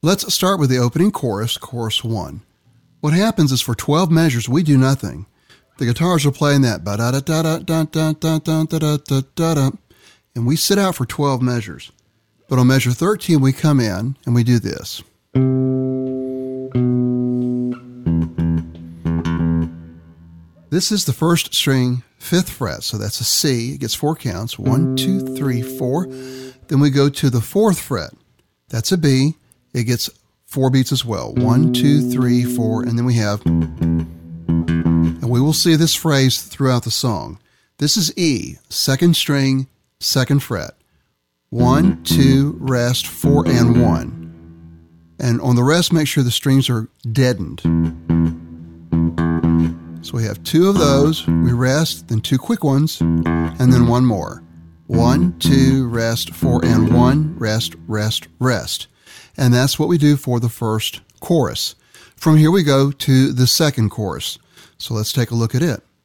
Let's start with the opening chorus, chorus 1. What happens is for 12 measures, we do nothing. The guitars are playing that ba-da-da-da-da-da-da-da-da-da-da-da, and we sit out for 12 measures. But on measure 13, we come in and we do this. This is the first string, 5th fret, so that's a C. It gets 4 counts, 1, 2, 3, 4. Then we go to the 4th fret. That's a B. It gets 4 beats as well, 1, 2, 3, 4, and then we have... And we will see this phrase throughout the song. This is E, 2nd string, 2nd fret. 1, 2, rest, 4, and 1. And on the rest, make sure the strings are deadened. So we have 2 of those, we rest, then 2 quick ones, and then 1 more. 1, 2, rest, 4, and 1, rest, rest, rest. And that's what we do for the first chorus. From here we go to the second chorus. So let's take a look at it.